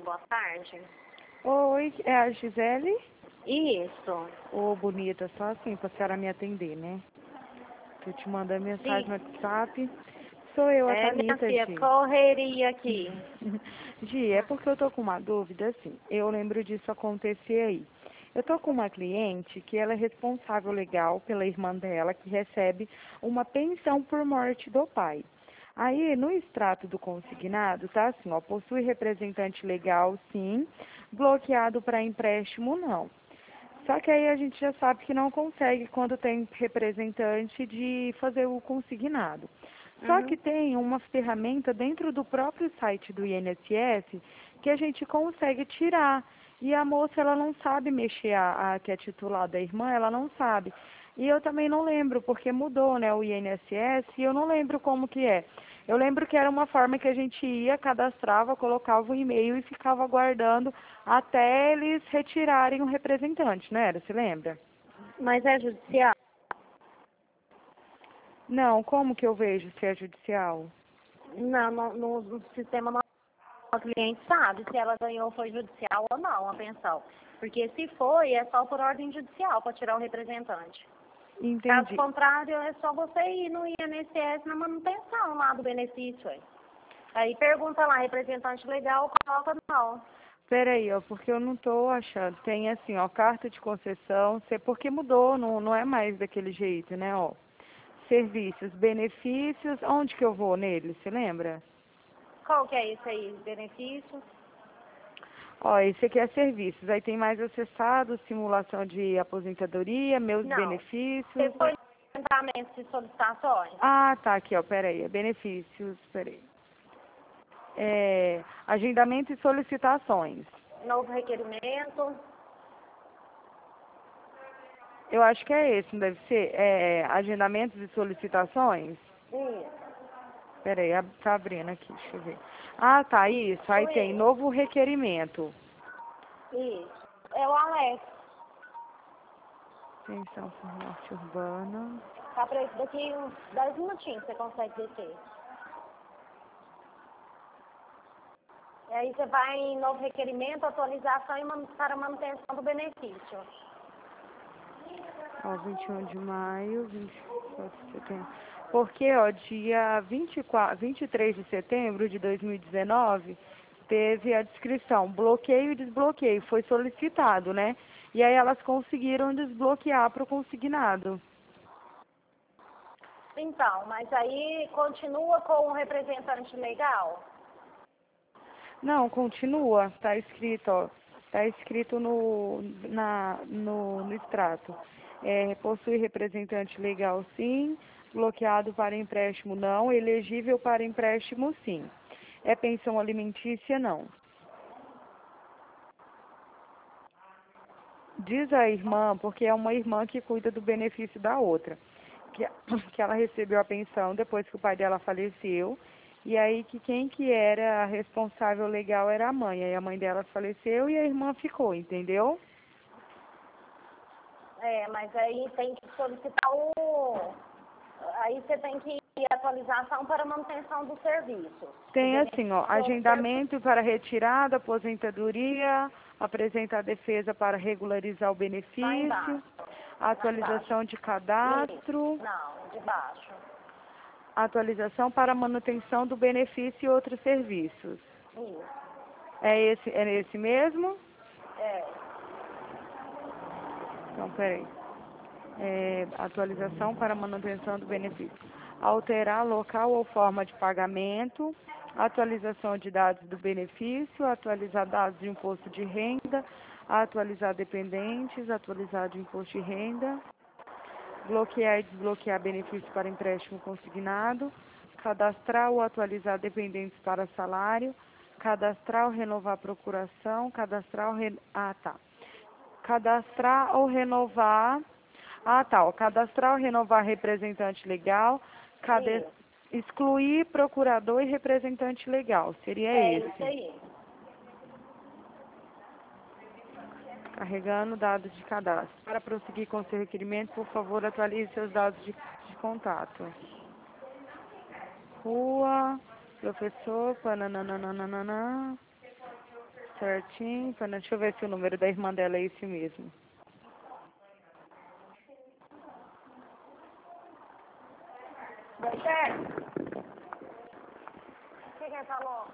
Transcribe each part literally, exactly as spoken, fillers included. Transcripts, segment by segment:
boa tarde. Oi, é a Gisele? Isso. Ô, bonita, só assim pra senhora me atender, né? Tô te mandando mensagem no WhatsApp. Sou eu, a É, minha Thalita, filha, Gi. correria aqui. Gi, é porque eu tô com uma dúvida, assim. Eu lembro disso acontecer aí. Eu tô com uma cliente que ela é responsável legal pela irmã dela, que recebe uma pensão por morte do pai. Aí, no extrato do consignado, tá assim, ó, possui representante legal, sim, bloqueado para empréstimo, não. Só que aí a gente já sabe que não consegue, quando tem representante, de fazer o consignado. Só que Uhum. tem uma ferramenta dentro do próprio site do I N S S que a gente consegue tirar. E a moça, ela não sabe mexer, a, a que é titular da irmã, ela não sabe. E eu também não lembro, porque mudou, né, o I N S S, e eu não lembro como que é. Eu lembro que era uma forma que a gente ia, cadastrava, colocava o e-mail e ficava aguardando até eles retirarem o representante, não era? Você lembra? Mas é judicial? Não, como que eu vejo se é judicial? Não, no, no, no sistema não. O cliente sabe se ela ganhou foi judicial ou não a pensão. Porque se foi, é só por ordem judicial para tirar o representante. Caso Entendi. contrário, é só você ir no I N S S na manutenção lá do benefício. Aí, aí pergunta lá, representante legal, coloca não. Peraí, ó, porque eu não tô achando. Tem assim, ó, carta de concessão, sei porque mudou, não, não é mais daquele jeito, né, ó. Serviços, benefícios, onde que eu vou nele, você lembra? Qual que é esse aí? Benefício? Ó, esse aqui é serviços, aí tem mais acessado, simulação de aposentadoria, meus Não. Você benefícios. foi no levantamento de solicitações? Ah, tá, aqui, ó, peraí, é benefícios, peraí. É, agendamento e solicitações. Novo requerimento? Eu acho que é esse, não deve ser? É, agendamentos e solicitações? Isso. Peraí, ab- tá abrindo aqui, deixa eu ver. Ah, tá, isso. Aí tem Isso. novo requerimento. Isso. É o Alex. Pensão por morte urbana. Tá pra isso daqui uns dez minutinhos você consegue descer. E aí você vai em novo requerimento, atualização e man- para manutenção do benefício. Ó, vinte e um de maio, vinte e quatro de setembro. Porque, ó, dia vinte e quatro, vinte e três de setembro de dois mil e dezenove, teve a descrição, bloqueio e desbloqueio, foi solicitado, né? E aí elas conseguiram desbloquear para o consignado. Então, mas aí continua com o representante legal? Não, continua, tá escrito, ó, tá escrito no, na, no, no extrato. É, possui representante legal, sim, bloqueado para empréstimo, não, elegível para empréstimo, sim. É pensão alimentícia, não. Diz a irmã, porque é uma irmã que cuida do benefício da outra, que, que ela recebeu a pensão depois que o pai dela faleceu, e aí que quem que era a responsável legal era a mãe, aí a mãe dela faleceu e a irmã ficou, entendeu? É, mas aí tem que solicitar o... Aí você tem que ir atualização para manutenção do serviço. Do Tem assim, ó, benefício do serviço. agendamento para retirada, aposentadoria, apresentar defesa para regularizar o Lá benefício, embaixo. Lá embaixo. atualização de Isso. cadastro, Não, de baixo. atualização para manutenção do benefício e outros serviços. Isso. É esse, é esse mesmo? É. Então, peraí. É, atualização para manutenção do benefício. Alterar local ou forma de pagamento, atualização de dados do benefício, atualizar dados de imposto de renda, atualizar dependentes, atualizar de imposto de renda, bloquear e desbloquear benefícios para empréstimo consignado, cadastrar ou atualizar dependentes para salário, cadastrar ou renovar procuração, cadastrar ou re... ah, tá. Cadastrar ou renovar. Ah, tá. Ó, cadastrar ou renovar representante legal. Cade... Isso. Excluir procurador e representante legal. Seria É isso esse. aí. Carregando dados de cadastro. Para prosseguir com seu requerimento, por favor, atualize seus dados de, de contato. Rua, professor, pananana. Certinho. Deixa eu ver se o número da irmã dela é esse mesmo. Certo? O que quem falou?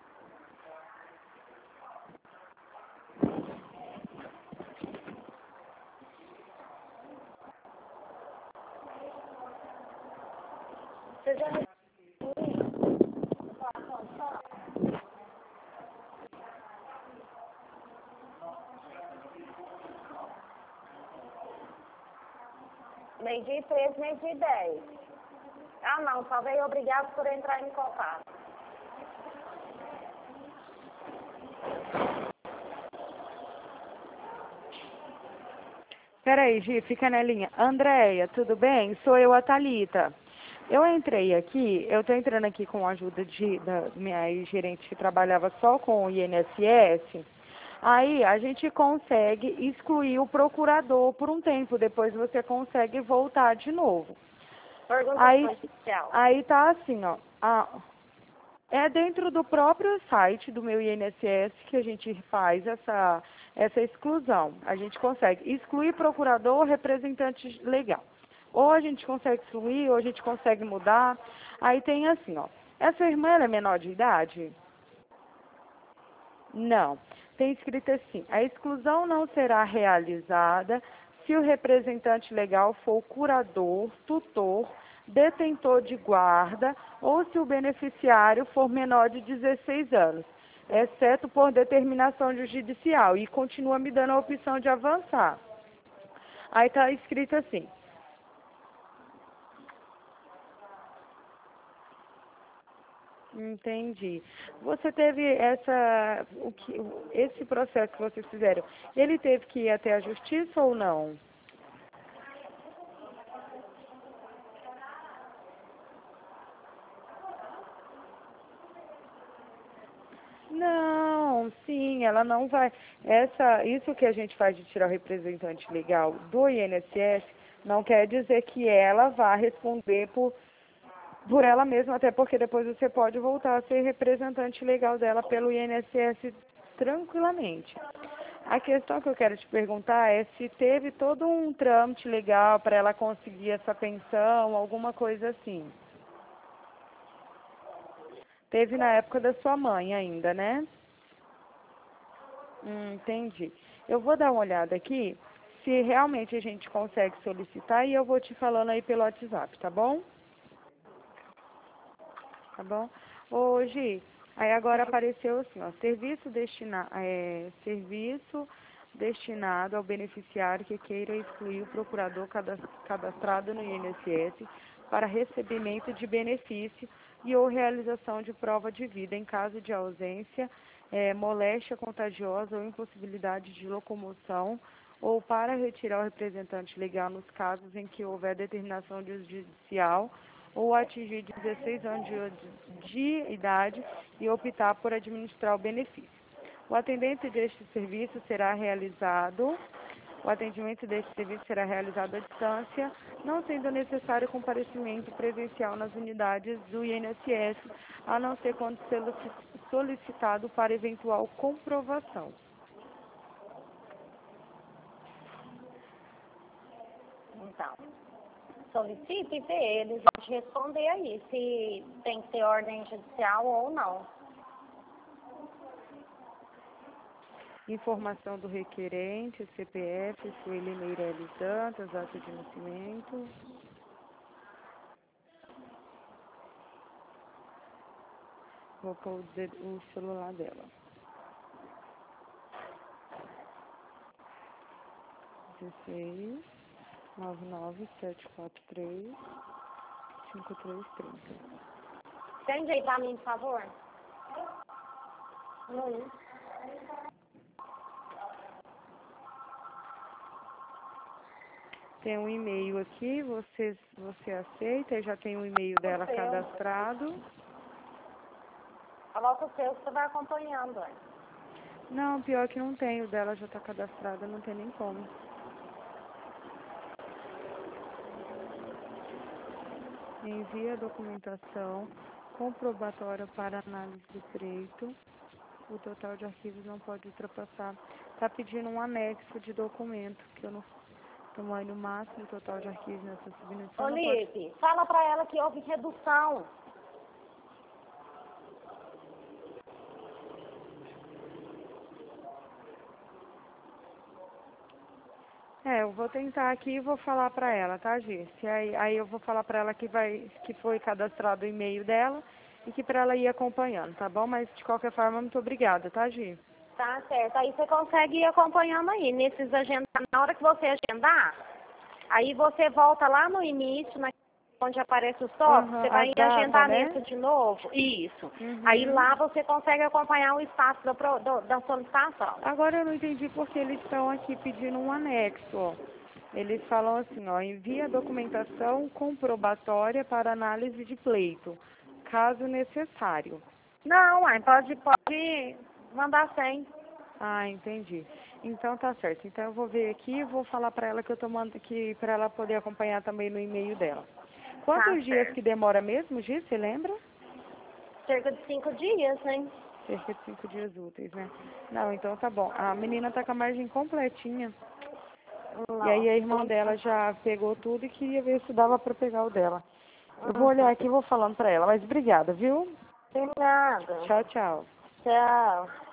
Você já meio-dia e treze, meio-dia e dez. Ah, não, só veio obrigado por entrar em contato. Peraí, Gi, fica na linha. Andréia, tudo bem? Sou eu, a Thalita. Eu entrei aqui, eu estou entrando aqui com a ajuda de, da minha gerente que trabalhava só com o I N S S. Aí a gente consegue excluir o procurador por um tempo, depois você consegue voltar de novo. Pergunta Aí, oficial. aí tá assim, ó. A, é dentro do próprio site do meu I N S S que a gente faz essa, essa exclusão. A gente consegue excluir procurador ou representante legal. Ou a gente consegue excluir, ou a gente consegue mudar. Aí tem assim, ó. Essa irmã, ela é menor de idade? Não. Tem escrito assim, a exclusão não será realizada se o representante legal for o curador, tutor, detentor de guarda ou se o beneficiário for menor de dezesseis anos, exceto por determinação judicial. E continua me dando a opção de avançar. Aí está escrito assim. Entendi. Você teve essa, o que, esse processo que vocês fizeram, ele teve que ir até a justiça ou não? Não, sim, ela não vai. Essa, isso que a gente faz de tirar o representante legal do I N S S não quer dizer que ela vá responder por, por ela mesma, até porque depois você pode voltar a ser representante legal dela pelo I N S S tranquilamente. A questão que eu quero te perguntar é se teve todo um trâmite legal para ela conseguir essa pensão, alguma coisa assim. Teve na época da sua mãe ainda, né? Hum, entendi. Eu vou dar uma olhada aqui, se realmente a gente consegue solicitar, e eu vou te falando aí pelo WhatsApp, tá bom? Tá bom? Hoje, aí agora apareceu assim, ó, serviço, destina, é, serviço destinado ao beneficiário que queira excluir o procurador cadastrado no I N S S para recebimento de benefício e ou realização de prova de vida em caso de ausência, é, moléstia contagiosa ou impossibilidade de locomoção, ou para retirar o representante legal nos casos em que houver determinação judicial ou atingir dezesseis anos de, de idade e optar por administrar o benefício. O atendente deste serviço será realizado, o atendimento deste serviço será realizado à distância, não sendo necessário comparecimento presencial nas unidades do I N S S, a não ser quando solicitado para eventual comprovação. Então, solicite e vê, eles vão te responder aí, se tem que ter ordem judicial ou não. Informação do requerente, C P F, Sueli Meirelles Dantas, data de nascimento. Vou pôr o celular dela. dezesseis, nove nove sete quatro três, cinco três três zero. Sende aí pra mim, por favor. Hum. Tem um e-mail aqui, você, você aceita, já tem o um e-mail dela cadastrado. Coloca o seu que você vai acompanhando. Hein? Não, pior que não tem, o dela já está cadastrado, não tem nem como. Envia a documentação comprobatória para análise do pleito. O total de arquivos não pode ultrapassar. Está pedindo um anexo de documento, que eu não... Tamanho máximo, total de arquivos nessa submissão. Ô, Lipe, pode... fala para ela que houve redução. É, eu vou tentar aqui e vou falar para ela, tá, Gi? Se aí, aí eu vou falar para ela que, vai, que foi cadastrado o e-mail dela e que para ela ir acompanhando, tá bom? Mas, de qualquer forma, muito obrigada, tá, Gi? Tá certo. Aí você consegue ir acompanhando aí. Nesses agendas, na hora que você agendar, aí você volta lá no início, na... onde aparece os tópicos, Uhum, você vai data, agendar né? nesse de novo. Isso. Uhum. Aí lá você consegue acompanhar o status da, pro... do... da solicitação. Agora eu não entendi porque eles estão aqui pedindo um anexo, ó. Eles falam assim, ó, envia a documentação comprobatória para análise de pleito, caso necessário. Não, mãe, pode, pode mandar sem. Ah, entendi. Então tá certo. Então eu vou ver aqui e vou falar para ela que eu tô mandando aqui para ela poder acompanhar também no e-mail dela. Quantos Tá dias certo. que demora mesmo, Gi? Você lembra? Cerca de cinco dias, hein? Cerca de cinco dias úteis, né? Não, então tá bom. A menina tá com a margem completinha. Não. E aí a irmã dela já pegou tudo e queria ver se dava para pegar o dela. Eu vou olhar aqui e vou falando para ela. Mas obrigada, viu? Tem nada. Tchau, tchau. Tchau.